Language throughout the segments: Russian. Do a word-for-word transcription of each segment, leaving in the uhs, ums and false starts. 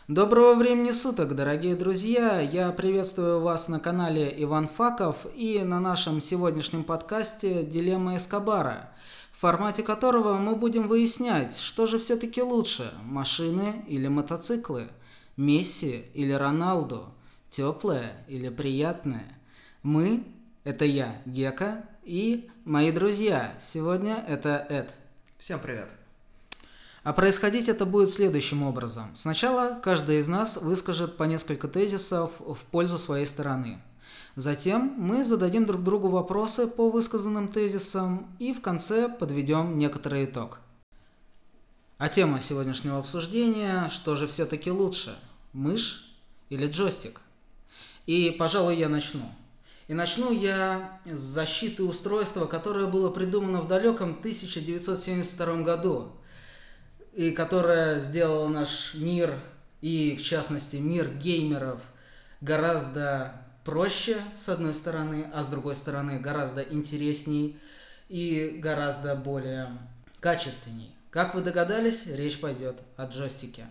Доброго времени суток, дорогие друзья! Я приветствую вас на канале Иван Факов и на нашем сегодняшнем подкасте «Дилемма Эскобара», в формате которого мы будем выяснять, что же все-таки лучше – машины или мотоциклы, Месси или Роналду, теплое или приятное. Мы – это я, Гека, и мои друзья. Сегодня это Эд. Всем привет! А происходить это будет следующим образом. Сначала каждый из нас выскажет по несколько тезисов в пользу своей стороны. Затем мы зададим друг другу вопросы по высказанным тезисам и в конце подведем некоторый итог. А тема сегодняшнего обсуждения – что же все-таки лучше – мышь или джойстик? И, пожалуй, я начну. И начну я с защиты устройства, которое было придумано в далеком тысяча девятьсот семьдесят втором году. И которая сделала наш мир, и в частности мир геймеров, гораздо проще, с одной стороны, а с другой стороны гораздо интересней и гораздо более качественней. Как вы догадались, речь пойдет о джойстике.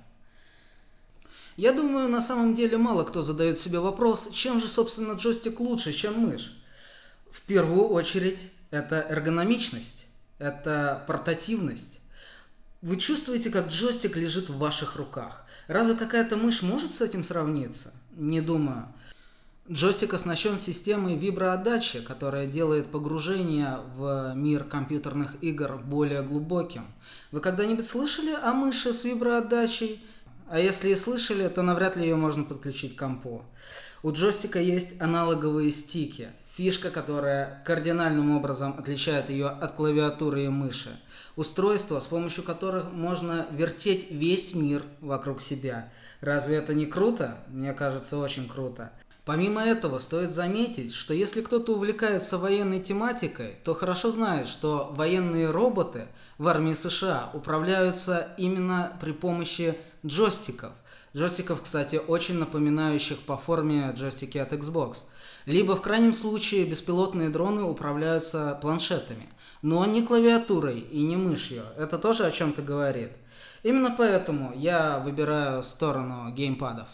Я думаю, на самом деле мало кто задает себе вопрос, чем же, собственно, джойстик лучше, чем мышь. В первую очередь, это эргономичность, это портативность. Вы чувствуете, как джойстик лежит в ваших руках. Разве какая-то мышь может с этим сравниться? Не думаю. Джойстик оснащен системой виброотдачи, которая делает погружение в мир компьютерных игр более глубоким. Вы когда-нибудь слышали о мыши с виброотдачей? А если и слышали, то навряд ли ее можно подключить к компу. У джойстика есть аналоговые стики. Фишка, которая кардинальным образом отличает ее от клавиатуры и мыши. Устройства, с помощью которых можно вертеть весь мир вокруг себя. Разве это не круто? Мне кажется, очень круто. Помимо этого, стоит заметить, что если кто-то увлекается военной тематикой, то хорошо знает, что военные роботы в армии США управляются именно при помощи джойстиков. Джойстиков, кстати, очень напоминающих по форме джойстики от Xbox. Либо в крайнем случае беспилотные дроны управляются планшетами, но не клавиатурой и не мышью. Это тоже о чем-то говорит. Именно поэтому я выбираю сторону геймпадов.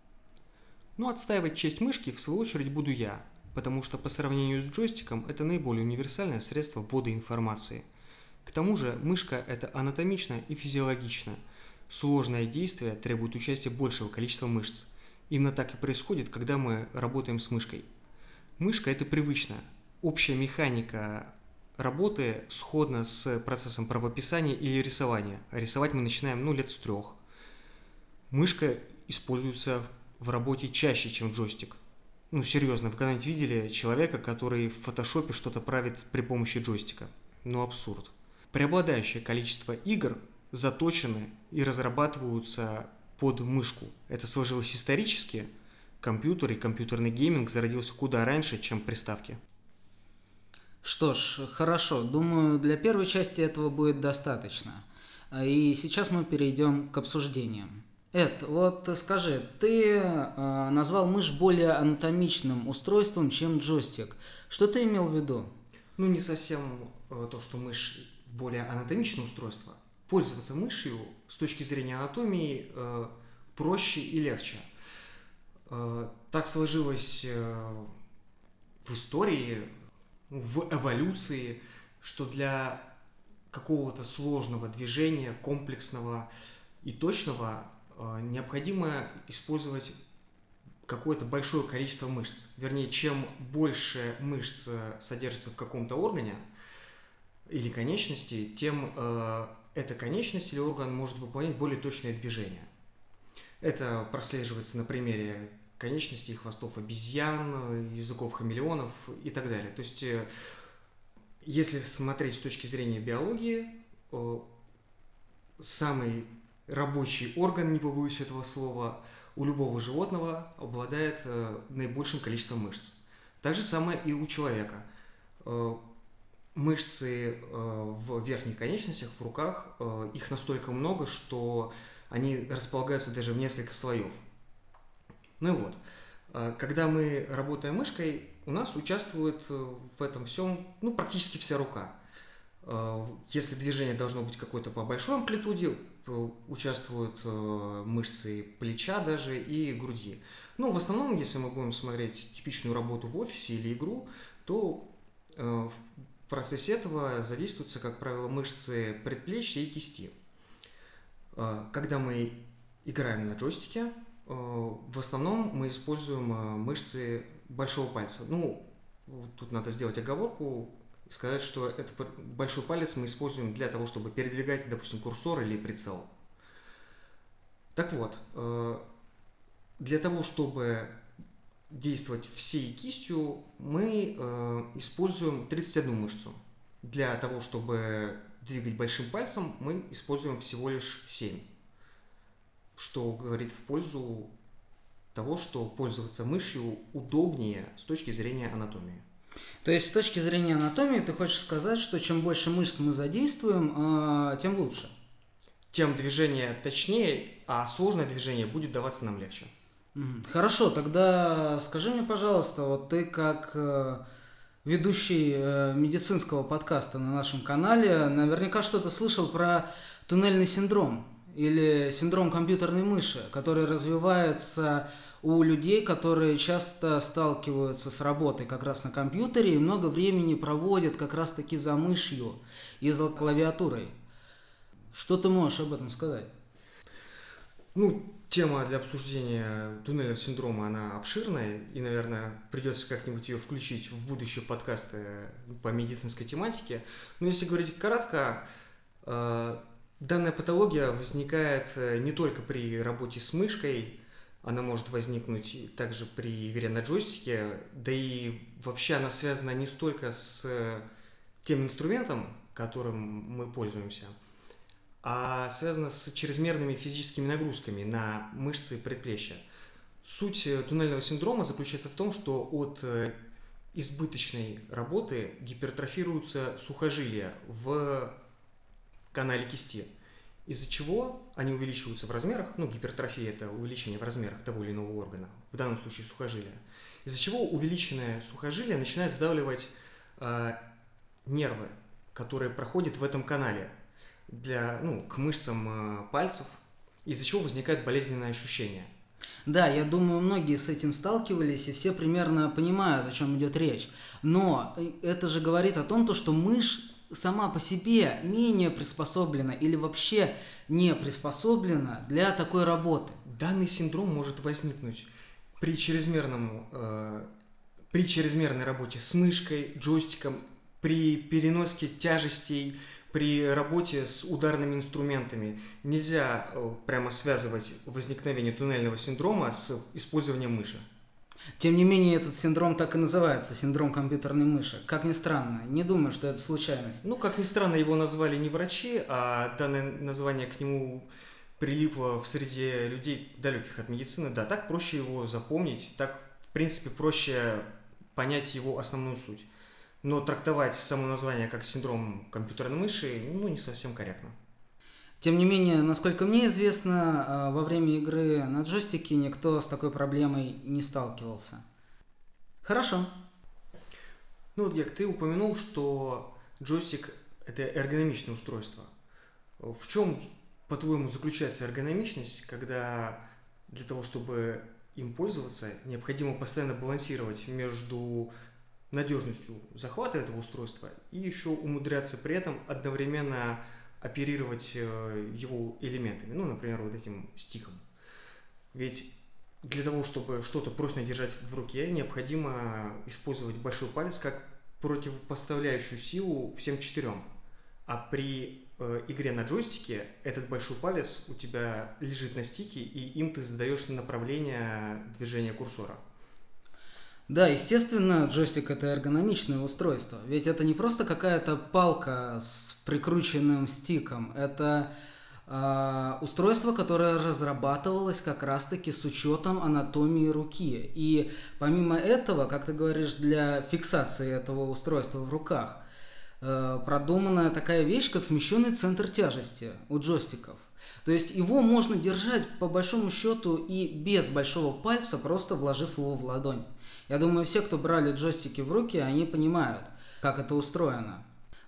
Но отстаивать честь мышки в свою очередь буду я, потому что по сравнению с джойстиком это наиболее универсальное средство ввода информации. К тому же мышка это анатомично и физиологично. Сложное действие требует участия большего количества мышц. Именно так и происходит, когда мы работаем с мышкой. Мышка – это привычно. Общая механика работы сходна с процессом правописания или рисования. А рисовать мы начинаем ну, лет с трех. Мышка используется в работе чаще, чем джойстик. Ну, серьезно, вы когда-нибудь видели человека, который в фотошопе что-то правит при помощи джойстика? Ну, абсурд. Преобладающее количество игр заточены и разрабатываются под мышку. Это сложилось исторически. Компьютер и компьютерный гейминг зародился куда раньше, чем приставки. Что ж, хорошо. Думаю, для первой части этого будет достаточно. И сейчас мы перейдем к обсуждениям. Эд, вот скажи, ты э, назвал мышь более анатомичным устройством, чем джойстик. Что ты имел в виду? Ну, не совсем э, то, что мышь более анатомичное устройство. Пользоваться мышью с точки зрения анатомии э, проще и легче. Э, так сложилось э, в истории, в эволюции, что для какого-то сложного движения, комплексного и точного, э, необходимо использовать какое-то большое количество мышц. Вернее, чем больше мышц содержится в каком-то органе или конечности, тем э, эта конечность или орган может выполнять более точные движения. Это прослеживается на примере конечностей и хвостов обезьян, языков хамелеонов и так далее. То есть, если смотреть с точки зрения биологии, самый рабочий орган, не побоюсь этого слова, у любого животного обладает наибольшим количеством мышц. Так же самое и у человека. Мышцы в верхних конечностях, в руках, их настолько много, что они располагаются даже в несколько слоев. Ну и вот, когда мы работаем мышкой, у нас участвует в этом всем ну, практически вся рука. Если движение должно быть какой-то по большой амплитуде, участвуют мышцы плеча даже и груди. Но в основном, если мы будем смотреть типичную работу в офисе или игру, то в процессе этого задействуются, как правило, мышцы предплечья и кисти. Когда мы играем на джойстике, в основном мы используем мышцы большого пальца. Ну, тут надо сделать оговорку, сказать, что этот большой палец мы используем для того, чтобы передвигать, допустим, курсор или прицел. Так вот, для того, чтобы действовать всей кистью, мы используем тридцать одну мышцу. Для того, чтобы двигать большим пальцем, мы используем всего лишь семь. Что говорит в пользу того, что пользоваться мышью удобнее с точки зрения анатомии. То есть с точки зрения анатомии ты хочешь сказать, что чем больше мышц мы задействуем, тем лучше? Тем движение точнее, а сложное движение будет даваться нам легче. Хорошо, тогда скажи мне, пожалуйста, вот ты как ведущий медицинского подкаста на нашем канале наверняка что-то слышал про туннельный синдром или синдром компьютерной мыши, который развивается у людей, которые часто сталкиваются с работой как раз на компьютере и много времени проводят как раз таки за мышью и за клавиатурой. Что ты можешь об этом сказать? Ну, тема для обсуждения туннельного синдрома, она обширная, и, наверное, придется как-нибудь ее включить в будущие подкасты по медицинской тематике. Но если говорить кратко, данная патология возникает не только при работе с мышкой, она может возникнуть также при игре на джойстике, да и вообще она связана не столько с тем инструментом, которым мы пользуемся, а связана с чрезмерными физическими нагрузками на мышцы предплечья. Суть туннельного синдрома заключается в том, что от избыточной работы гипертрофируются сухожилия в канале кисти, из-за чего они увеличиваются в размерах, ну, гипертрофия – это увеличение в размерах того или иного органа, в данном случае сухожилия, из-за чего увеличенное сухожилие начинает сдавливать э, нервы, которые проходят в этом канале для, ну, к мышцам э, пальцев, из-за чего возникает болезненное ощущение. Да, я думаю, многие с этим сталкивались, и все примерно понимают, о чем идет речь. Но это же говорит о том, что мышь сама по себе менее приспособлена или вообще не приспособлена для такой работы. Данный синдром может возникнуть при, чрезмерном, э, при чрезмерной работе с мышкой, джойстиком, при переноске тяжестей, при работе с ударными инструментами. Нельзя э, прямо связывать возникновение туннельного синдрома с использованием мыши. Тем не менее, этот синдром так и называется, синдром компьютерной мыши. Как ни странно, не думаю, что это случайность. Ну, как ни странно, его назвали не врачи, а данное название к нему прилипло в среде людей, далеких от медицины. Да, так проще его запомнить, так, в принципе, проще понять его основную суть. Но трактовать само название как синдром компьютерной мыши, ну, не совсем корректно. Тем не менее, насколько мне известно, во время игры на джойстике никто с такой проблемой не сталкивался. Хорошо. Ну вот, Гек, ты упомянул, что джойстик – это эргономичное устройство. В чем, по-твоему, заключается эргономичность, когда для того, чтобы им пользоваться, необходимо постоянно балансировать между надежностью захвата этого устройства и еще умудряться при этом одновременно оперировать его элементами, ну, например, вот этим стиком. Ведь для того, чтобы что-то прочно держать в руке, необходимо использовать большой палец как противопоставляющую силу всем четырем. А при э, игре на джойстике этот большой палец у тебя лежит на стике, и им ты задаешь направление движения курсора. Да, естественно, джойстик – это эргономичное устройство, ведь это не просто какая-то палка с прикрученным стиком, это э, устройство, которое разрабатывалось как раз-таки с учетом анатомии руки. И помимо этого, как ты говоришь, для фиксации этого устройства в руках э, продумана такая вещь, как смещенный центр тяжести у джойстиков. То есть его можно держать по большому счету и без большого пальца, просто вложив его в ладонь. Я думаю, все, кто брали джойстики в руки, они понимают, как это устроено.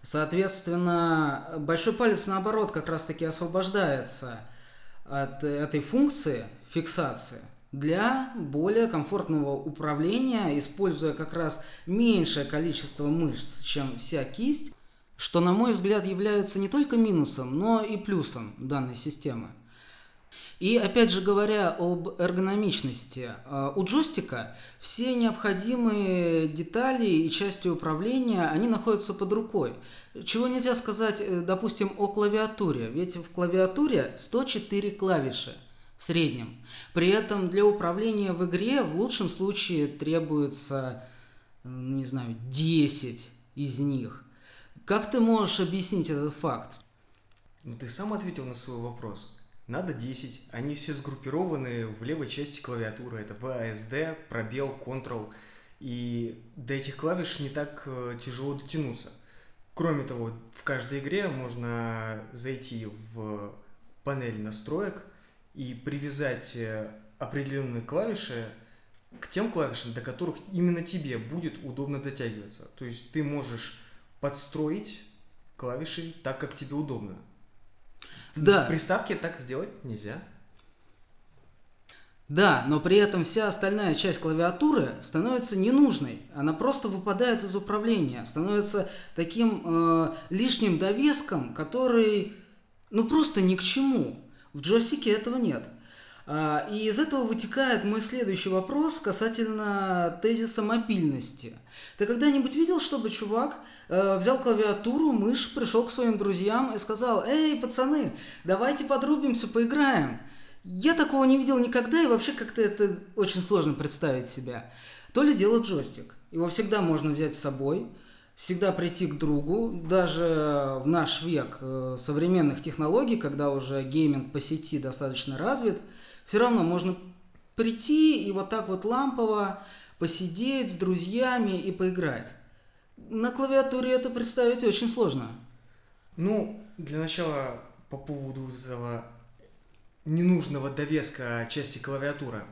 Соответственно, большой палец, наоборот, как раз-таки освобождается от этой функции фиксации для более комфортного управления, используя как раз меньшее количество мышц, чем вся кисть, что, на мой взгляд, является не только минусом, но и плюсом данной системы. И опять же говоря об эргономичности, у джойстика все необходимые детали и части управления, они находятся под рукой. Чего нельзя сказать, допустим, о клавиатуре, ведь в клавиатуре сто четыре клавиши в среднем. При этом для управления в игре в лучшем случае требуется, не знаю, десять из них. Как ты можешь объяснить этот факт? Ну ты сам ответил на свой вопрос. Надо десять, они все сгруппированы в левой части клавиатуры. Это ви эс ди, пробел, Ctrl. И до этих клавиш не так тяжело дотянуться. Кроме того, в каждой игре можно зайти в панель настроек и привязать определенные клавиши к тем клавишам, до которых именно тебе будет удобно дотягиваться. То есть ты можешь подстроить клавиши так, как тебе удобно. Да. В приставке так сделать нельзя. Да, но при этом вся остальная часть клавиатуры становится ненужной. Она просто выпадает из управления, становится таким э, лишним довеском, который ну просто ни к чему. В джойстике этого нет. А, и из этого вытекает мой следующий вопрос касательно тезиса мобильности. Ты когда-нибудь видел, чтобы чувак э, взял клавиатуру, мышь, пришел к своим друзьям и сказал: «Эй, пацаны, давайте подрубимся, поиграем». Я такого не видел никогда, и вообще как-то это очень сложно представить себя. То ли дело джойстик. Его всегда можно взять с собой, всегда прийти к другу. Даже в наш век э, современных технологий, когда уже гейминг по сети достаточно развит, все равно можно прийти и вот так вот лампово посидеть с друзьями и поиграть. На клавиатуре это представить очень сложно. Ну, для начала по поводу этого ненужного довеска части клавиатуры.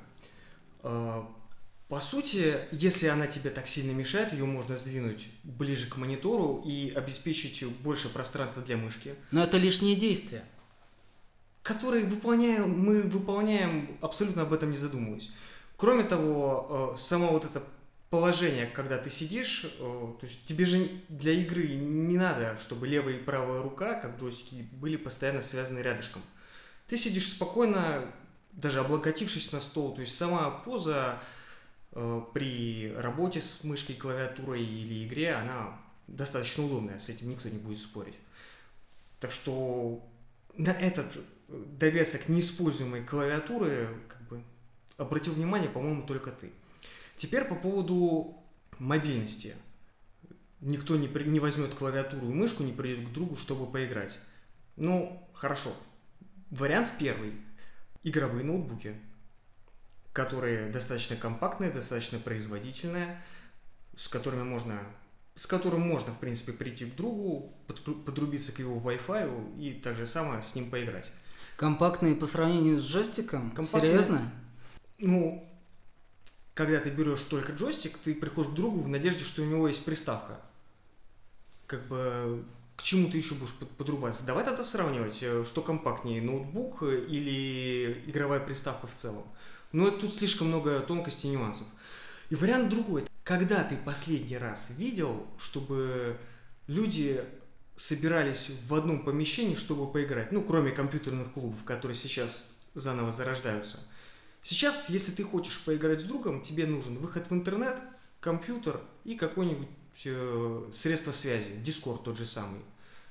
По сути, если она тебе так сильно мешает, ее можно сдвинуть ближе к монитору и обеспечить больше пространства для мышки. Но это лишние действия, которые выполняем, мы выполняем, абсолютно об этом не задумываясь. Кроме того, само вот это положение, когда ты сидишь, то есть тебе же для игры не надо, чтобы левая и правая рука, как в джойстике, были постоянно связаны рядышком. Ты сидишь спокойно, даже облокотившись на стол, то есть сама поза э, при работе с мышкой, клавиатурой или игре, она достаточно удобная, с этим никто не будет спорить. Так что на этот довесок неиспользуемой клавиатуры как бы обратил внимание, по-моему, только ты. Теперь по поводу мобильности. Никто не, при, не возьмет клавиатуру и мышку, не придет к другу, чтобы поиграть. Ну, хорошо. Вариант первый. Игровые ноутбуки, которые достаточно компактные, достаточно производительные, с которыми можно, с которым можно, в принципе, прийти к другу, подрубиться к его Wi-Fi и так же самое с ним поиграть. Компактные по сравнению с джойстиком? Компактные, серьезно? Ну, когда ты берешь только джойстик, ты приходишь к другу в надежде, что у него есть приставка. Как бы... К чему ты еще будешь подрубаться? Давай тогда сравнивать, что компактнее, ноутбук или игровая приставка в целом. Но тут слишком много тонкостей и нюансов. И вариант другой. Когда ты последний раз видел, чтобы люди собирались в одном помещении, чтобы поиграть? Ну, кроме компьютерных клубов, которые сейчас заново зарождаются. Сейчас, если ты хочешь поиграть с другом, тебе нужен выход в интернет, компьютер и какой-нибудь средства связи, Discord тот же самый.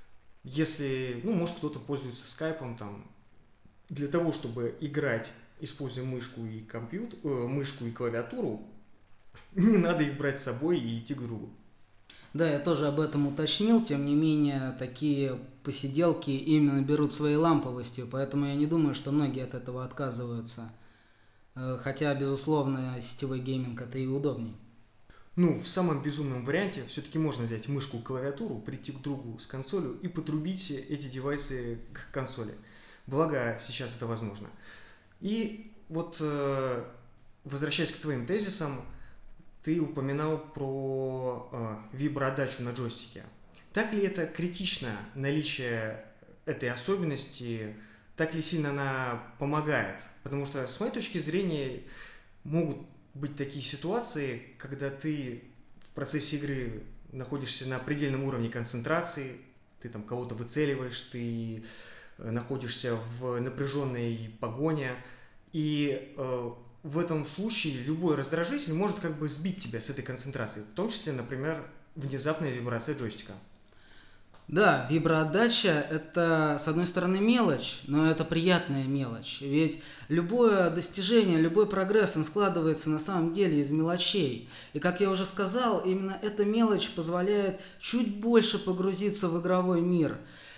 Если, ну, может, кто-то пользуется скайпом там, для того, чтобы играть, используя мышку и компьютер, э, мышку и клавиатуру, не надо их брать с собой и идти к другу. Да, я тоже об этом уточнил, тем не менее, такие посиделки именно берут своей ламповостью, поэтому я не думаю, что многие от этого отказываются. Хотя, безусловно, сетевой гейминг это и удобней. Ну, в самом безумном варианте все-таки можно взять мышку и клавиатуру, прийти к другу с консолью и подрубить эти девайсы к консоли. Благо, сейчас это возможно. И вот, возвращаясь к твоим тезисам, ты упоминал про виброотдачу на джойстике. Так ли это критично, наличие этой особенности, так ли сильно она помогает? Потому что, с моей точки зрения, могут быть такие ситуации, когда ты в процессе игры находишься на предельном уровне концентрации, ты там кого-то выцеливаешь, ты находишься в напряженной погоне, и э, в этом случае любой раздражитель может как бы сбить тебя с этой концентрации, в том числе, например, внезапная вибрация джойстика. Да, виброотдача – это, с одной стороны, мелочь, но это приятная мелочь. Ведь любое достижение, любой прогресс, он складывается на самом деле из мелочей. И, как я уже сказал, именно эта мелочь позволяет чуть больше погрузиться в игровой мир.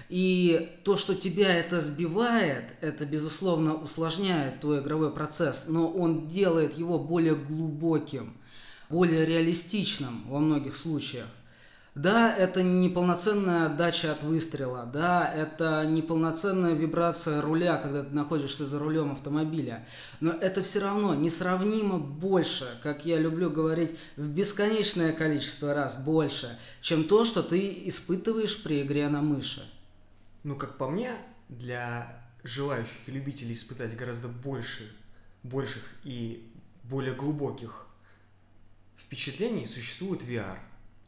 И то, что тебя это сбивает, это, безусловно, усложняет твой игровой процесс, но он делает его более глубоким, более реалистичным во многих случаях. Да, это неполноценная отдача от выстрела, да, это неполноценная вибрация руля, когда ты находишься за рулем автомобиля, но это все равно несравнимо больше, как я люблю говорить, в бесконечное количество раз больше, чем то, что ты испытываешь при игре на мыши. Ну, как по мне, для желающих и любителей испытать гораздо больше, больших и более глубоких впечатлений существует ви ар.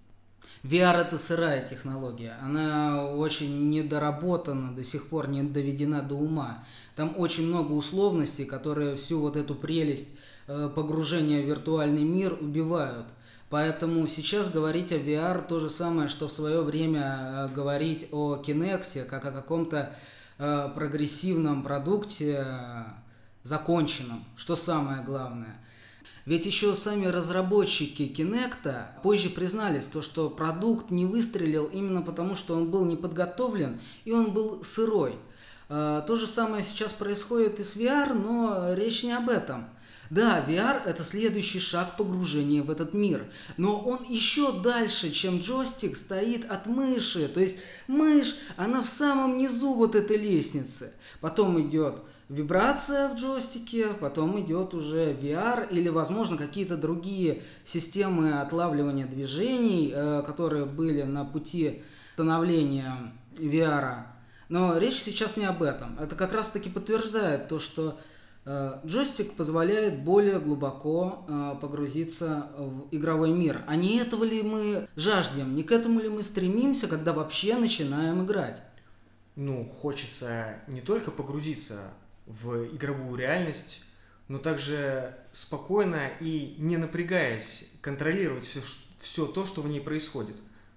ви ар – это сырая технология, она очень недоработана, до сих пор не доведена до ума. Там очень много условностей, которые всю вот эту прелесть погружения в виртуальный мир убивают. Поэтому сейчас говорить о ви ар то же самое, что в свое время говорить о Kinect, как о каком-то прогрессивном продукте, законченном, что самое главное. Ведь еще сами разработчики Kinect позже признались, то, что продукт не выстрелил именно потому, что он был не подготовлен и он был сырой. То же самое сейчас происходит и с ви ар, но речь не об этом. Да, ви ар – это следующий шаг погружения в этот мир, но он еще дальше, чем джойстик, стоит от мыши. То есть мышь, она в самом низу вот этой лестницы. Потом идет вибрация в джойстике, потом идет уже ви ар или, возможно, какие-то другие системы отлавливания движений, которые были на пути становления ви ар. Но речь сейчас не об этом. Это как раз-таки подтверждает то, что джойстик позволяет более глубоко погрузиться в игровой мир. А не этого ли мы жаждем, не к этому ли мы стремимся, когда вообще начинаем играть? Ну, хочется не только погрузиться в игровую реальность, но также спокойно и не напрягаясь контролировать все, все то, что в ней происходит.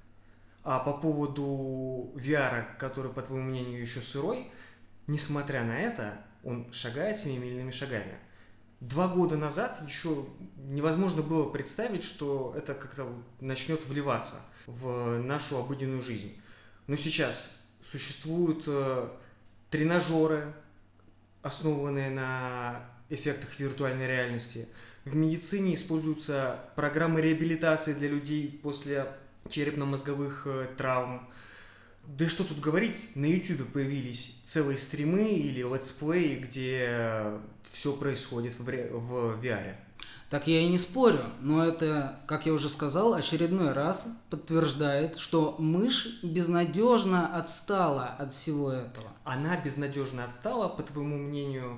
А по поводу ви ар, который, по твоему мнению, еще сырой, несмотря на это, он шагает семимильными шагами. Два года назад еще невозможно было представить, что это как-то начнет вливаться в нашу обыденную жизнь. Но сейчас существуют тренажеры, основанные на эффектах виртуальной реальности. В медицине используются программы реабилитации для людей после черепно-мозговых травм. Да и что тут говорить, на YouTube появились целые стримы или летсплеи, где все происходит в ви ар. Так я и не спорю, но это, как я уже сказал, очередной раз подтверждает, что мышь безнадежно отстала от всего этого. Она безнадежно отстала, по твоему мнению,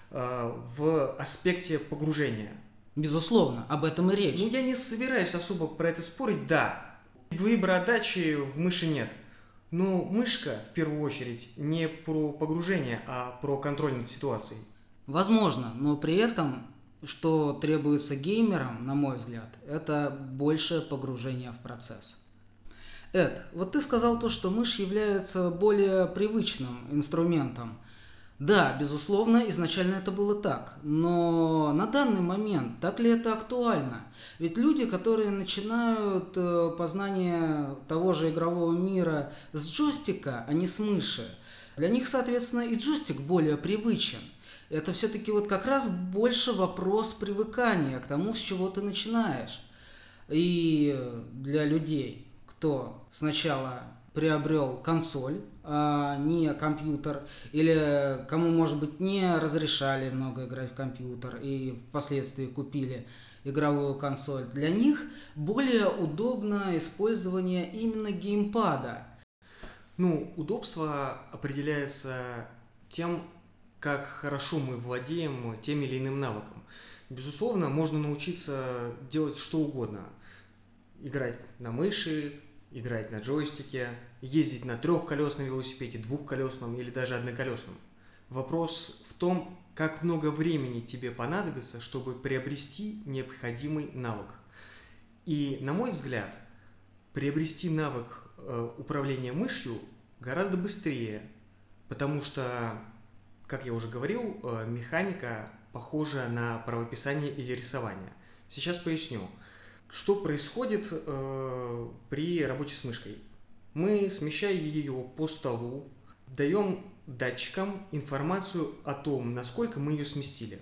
в аспекте погружения? Безусловно, об этом и речь. Ну, я не собираюсь особо про это спорить, да. Виброотдачи в мыши нет. Но мышка, в первую очередь, не про погружение, а про контроль над ситуацией. Возможно, но при этом, что требуется геймерам, на мой взгляд, это большее погружение в процесс. Эд, вот ты сказал то, что мышь является более привычным инструментом. Да, безусловно, изначально это было так, но на данный момент так ли это актуально? Ведь люди, которые начинают познание того же игрового мира с джойстика, а не с мыши, для них, соответственно, и джойстик более привычен. Это все-таки вот как раз больше вопрос привыкания к тому, с чего ты начинаешь. И для людей, кто сначала приобрел консоль, а не компьютер, или кому, может быть, не разрешали много играть в компьютер и впоследствии купили игровую консоль, для них более удобно использование именно геймпада. Ну, удобство определяется тем, как хорошо мы владеем тем или иным навыком. Безусловно, можно научиться делать что угодно. Играть на мыши, играть на джойстике, ездить на трехколесном велосипеде, двухколесном или даже одноколесном. Вопрос в том, как много времени тебе понадобится, чтобы приобрести необходимый навык. И, на мой взгляд, приобрести навык э, управления мышью гораздо быстрее, потому что, как я уже говорил, э, механика похожа на правописание или рисование. Сейчас поясню. Что происходит э, при работе с мышкой? Мы, смещая ее по столу, даем датчикам информацию о том, насколько мы ее сместили.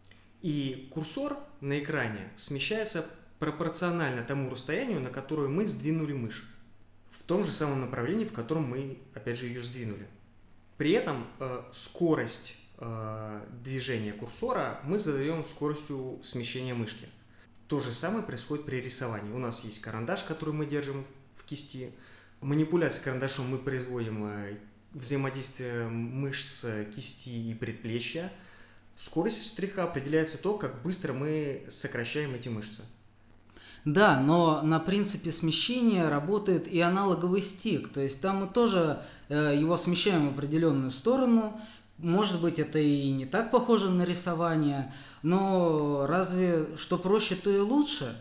И курсор на экране смещается пропорционально тому расстоянию, на которое мы сдвинули мышь. В том же самом направлении, в котором мы, опять же, ее сдвинули. При этом э, скорость э, движения курсора мы задаем скоростью смещения мышки. То же самое происходит при рисовании. У нас есть карандаш, который мы держим в кисти. Манипуляцией карандашом мы производим взаимодействие мышц кисти и предплечья. Скорость штриха определяется то, как быстро мы сокращаем эти мышцы. Да, но на принципе смещения работает и аналоговый стик. То есть там мы тоже э, его смещаем в определенную сторону. Может быть, это и не так похоже на рисование, но разве что проще, то и лучше.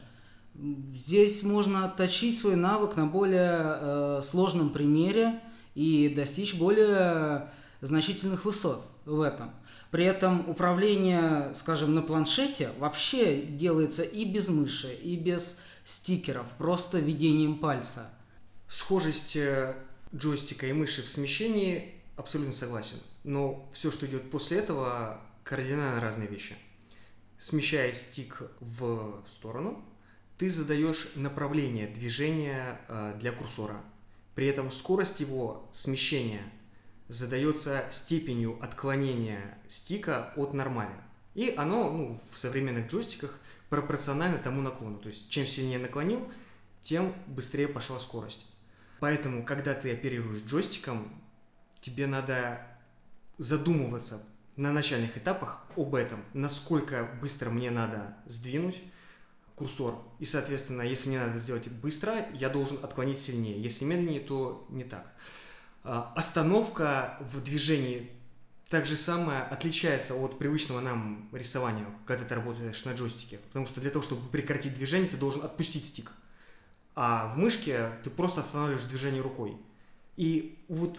Здесь можно отточить свой навык на более э, сложном примере и достичь более значительных высот в этом. При этом управление, скажем, на планшете вообще делается и без мыши, и без стикеров, просто ведением пальца. Схожесть джойстика и мыши в смещении абсолютно согласен. Но все, что идет после этого, кардинально разные вещи. Смещая стик в сторону, ты задаешь направление движения для курсора. При этом скорость его смещения задается степенью отклонения стика от нормали. И оно ну, в современных джойстиках пропорционально тому наклону. То есть чем сильнее наклонил, тем быстрее пошла скорость. Поэтому, когда ты оперируешь джойстиком, тебе надо задумываться на начальных этапах об этом, насколько быстро мне надо сдвинуть курсор. И, соответственно, если мне надо сделать быстро, я должен отклонить сильнее. Если медленнее, то не так. Остановка в движении так же самое отличается от привычного нам рисования, когда ты работаешь на джойстике. Потому что для того, чтобы прекратить движение, ты должен отпустить стик. А в мышке ты просто останавливаешь движение рукой. И вот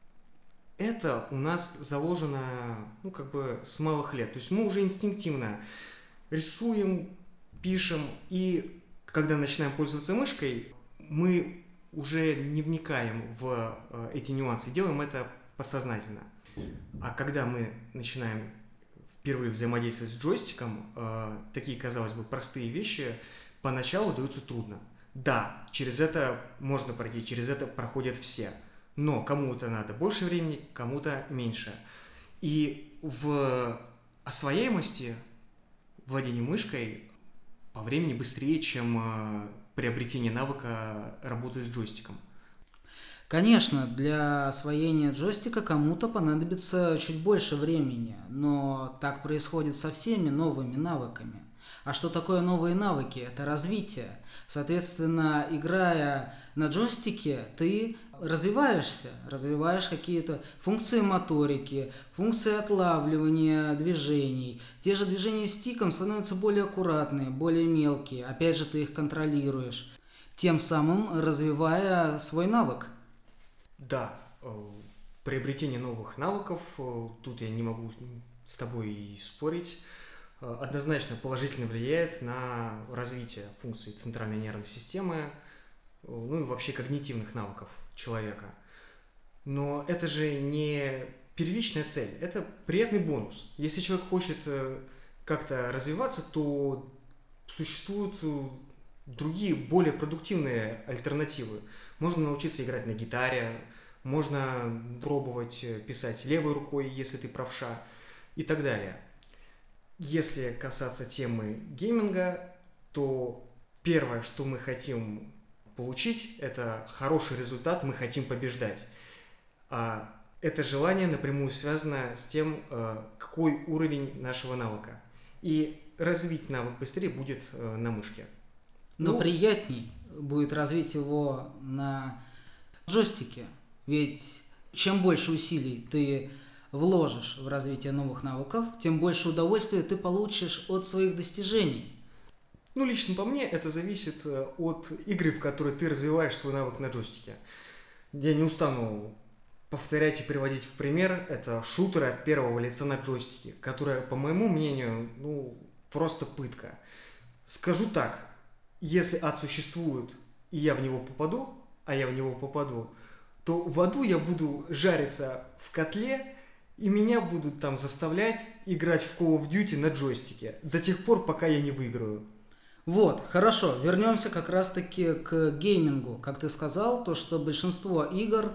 это у нас заложено ну, как бы с малых лет. То есть мы уже инстинктивно рисуем, пишем, и когда начинаем пользоваться мышкой, мы уже не вникаем в эти нюансы, делаем это подсознательно. А когда мы начинаем впервые взаимодействовать с джойстиком, такие, казалось бы, простые вещи поначалу даются трудно. Да, через это можно пройти, через это проходят все. Но кому-то надо больше времени, кому-то меньше. И в освояемости владения мышкой по времени быстрее, чем приобретение навыка работы с джойстиком. Конечно, для освоения джойстика кому-то понадобится чуть больше времени, но так происходит со всеми новыми навыками. А что такое новые навыки? Это развитие. Соответственно, играя на джойстике, ты развиваешься, развиваешь какие-то функции моторики, функции отлавливания движений. Те же движения стиком становятся более аккуратные, более мелкие. Опять же, ты их контролируешь, тем самым развивая свой навык. Да, приобретение новых навыков, тут я не могу с тобой и спорить, однозначно положительно влияет на развитие функций центральной нервной системы, ну и вообще когнитивных навыков человека. Но это же не первичная цель, это приятный бонус. Если человек хочет как-то развиваться, то существуют другие более продуктивные альтернативы. Можно научиться играть на гитаре, можно пробовать писать левой рукой, если ты правша, и так далее. Если касаться темы гейминга, то первое, что мы хотим получить, это хороший результат, мы хотим побеждать. А это желание напрямую связано с тем, какой уровень нашего навыка. И развить навык быстрее будет на мышке. Но ну, приятней будет развить его на джойстике. Ведь чем больше усилий ты вложишь в развитие новых навыков, тем больше удовольствия ты получишь от своих достижений. Ну, лично по мне, это зависит от игры, в которой ты развиваешь свой навык на джойстике. Я не устану повторять и приводить в пример. Это шутеры от первого лица на джойстике, которые, по моему мнению, ну, просто пытка. Скажу так, если ад существует, и я в него попаду, а я в него попаду, то в аду я буду жариться в котле, и меня будут там заставлять играть в Call of Duty на джойстике до тех пор, пока я не выиграю. Вот, хорошо, вернемся как раз-таки к геймингу. Как ты сказал, то, что большинство игр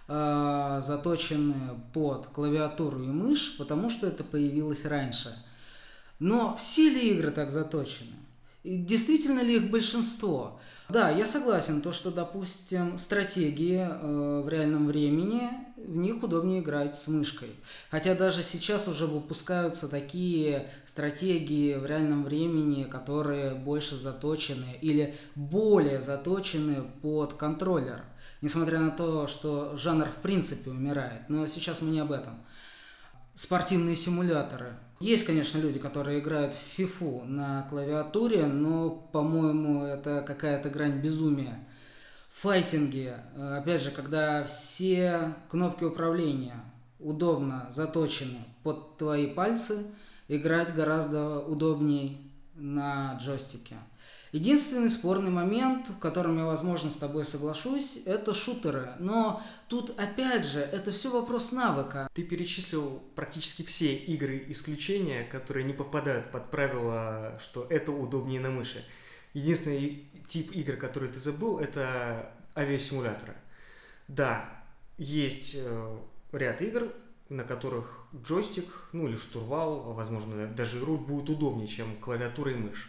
э, заточены под клавиатуру и мышь, потому что это появилось раньше. Но все ли игры так заточены? И действительно ли их большинство? Да, я согласен, то, что, допустим, стратегии э, в реальном времени, в них удобнее играть с мышкой. Хотя даже сейчас уже выпускаются такие стратегии в реальном времени, которые больше заточены или более заточены под контроллер. Несмотря на то, что жанр в принципе умирает. Но сейчас мы не об этом. Спортивные симуляторы. Есть, конечно, люди, которые играют в фифу на клавиатуре, но, по-моему, это какая-то грань безумия. Файтинги, опять же, когда все кнопки управления удобно заточены под твои пальцы, играть гораздо удобнее на джойстике. Единственный спорный момент, в котором я, возможно, с тобой соглашусь, это шутеры. Но тут, опять же, это все вопрос навыка. Ты перечислил практически все игры исключения, которые не попадают под правило, что это удобнее на мыши. Единственный тип игр, который ты забыл, это авиасимуляторы. Да, есть ряд игр, на которых джойстик, ну или штурвал, возможно, даже руль будет удобнее, чем клавиатура и мышь.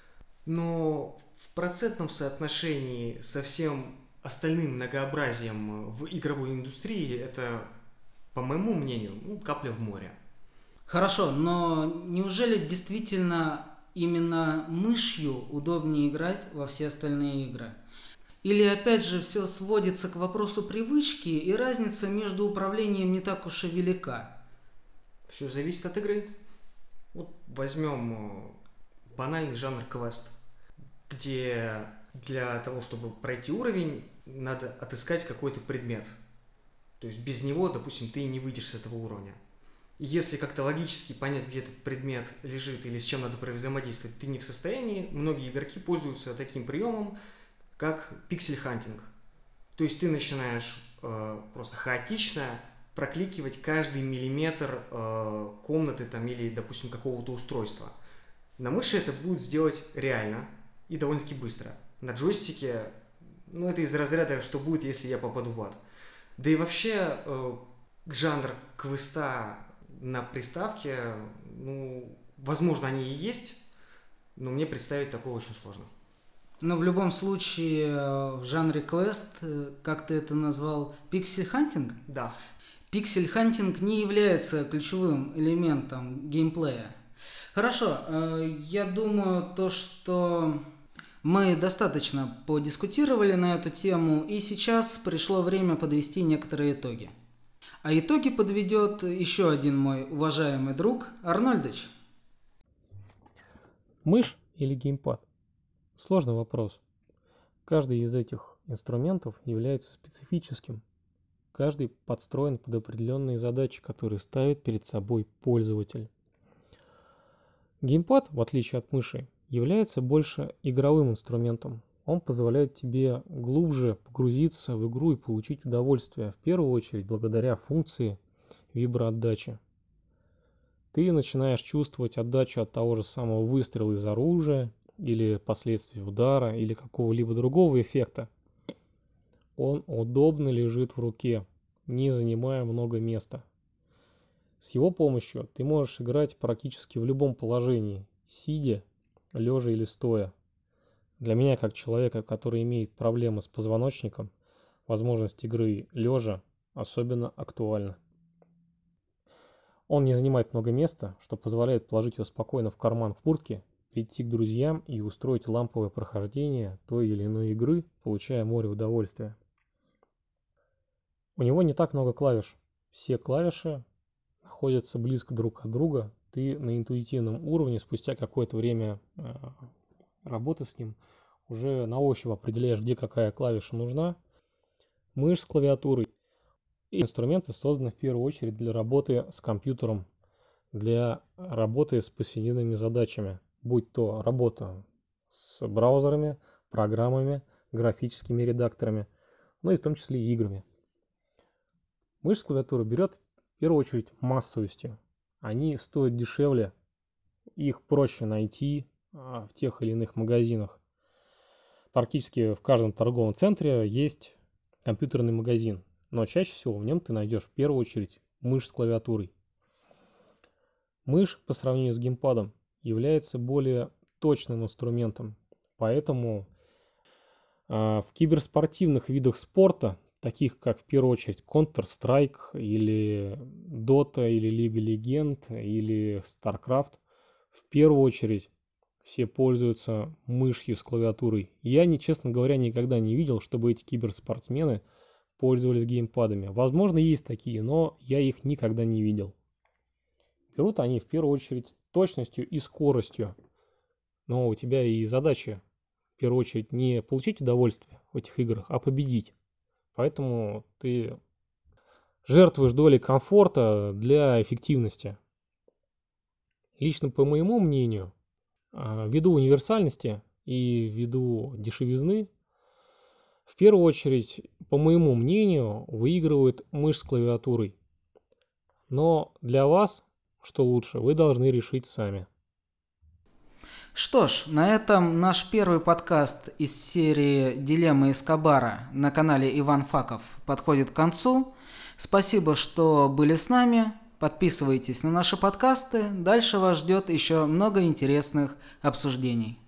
Но в процентном соотношении со всем остальным многообразием в игровой индустрии это, по моему мнению, ну, капля в море. Хорошо, но неужели действительно именно мышью удобнее играть во все остальные игры? Или опять же все сводится к вопросу привычки, и разница между управлением не так уж и велика? Все зависит от игры. Вот возьмем банальный жанр квест, где для того, чтобы пройти уровень, надо отыскать какой-то предмет. То есть без него, допустим, ты не выйдешь с этого уровня. И если как-то логически понять, где этот предмет лежит или с чем надо взаимодействовать, ты не в состоянии, многие игроки пользуются таким приемом, как пиксель-хантинг. То есть ты начинаешь э, просто хаотично прокликивать каждый миллиметр э, комнаты там, или, допустим, какого-то устройства. На мыши это будет сделать реально и довольно-таки быстро. На джойстике, ну, это из разряда, что будет, если я попаду в ад. Да и вообще, э, жанр квеста на приставке, ну, возможно, они и есть, но мне представить такое очень сложно. Но в любом случае в жанре квест, как ты это назвал, пиксель-хантинг? Да. Пиксель-хантинг не является ключевым элементом геймплея. Хорошо, я думаю, то, что мы достаточно подискутировали на эту тему, и сейчас пришло время подвести некоторые итоги. А итоги подведет еще один мой уважаемый друг Арнольдыч. Мышь или геймпад? Сложный вопрос. Каждый из этих инструментов является специфическим. Каждый подстроен под определенные задачи, которые ставит перед собой пользователь. Геймпад, в отличие от мыши, является больше игровым инструментом. Он позволяет тебе глубже погрузиться в игру и получить удовольствие, в первую очередь благодаря функции виброотдачи. Ты начинаешь чувствовать отдачу от того же самого выстрела из оружия или последствий удара, или какого-либо другого эффекта. Он удобно лежит в руке, не занимая много места. С его помощью ты можешь играть практически в любом положении, сидя, лежа или стоя. Для меня, как человека, который имеет проблемы с позвоночником, возможность игры лежа особенно актуальна. Он не занимает много места, что позволяет положить его спокойно в карман куртки, прийти к друзьям и устроить ламповое прохождение той или иной игры, получая море удовольствия. У него не так много клавиш. Все клавиши находятся близко друг от друга. Ты на интуитивном уровне спустя какое-то время э, работы с ним уже на ощупь определяешь, где какая клавиша нужна. Мышь с клавиатурой. И инструменты созданы в первую очередь для работы с компьютером, для работы с повседневными задачами, будь то работа с браузерами, программами, графическими редакторами, ну и в том числе и играми. Мышь с клавиатурой берет в первую очередь массовостью. Они стоят дешевле, их проще найти в тех или иных магазинах. Практически в каждом торговом центре есть компьютерный магазин, но чаще всего в нем ты найдешь в первую очередь мышь с клавиатурой. Мышь по сравнению с геймпадом является более точным инструментом, поэтому э, в киберспортивных видах спорта, таких как в первую очередь Counter-Strike или Dota или Лига Легенд или StarCraft, в первую очередь все пользуются мышью с клавиатурой. Я, не, честно говоря, никогда не видел, чтобы эти киберспортсмены пользовались геймпадами. Возможно, есть такие, но я их никогда не видел. Берут они в первую очередь точностью и скоростью. Но у тебя и задача в первую очередь не получить удовольствие в этих играх, а победить. Поэтому ты жертвуешь долей комфорта для эффективности. Лично по моему мнению, ввиду универсальности и ввиду дешевизны, в первую очередь, по моему мнению, выигрывает мышь с клавиатурой. Но для вас, что лучше, вы должны решить сами. Что ж, на этом наш первый подкаст из серии «Дилеммы Эскобара» на канале Иван Факов подходит к концу. Спасибо, что были с нами. Подписывайтесь на наши подкасты. Дальше вас ждет еще много интересных обсуждений.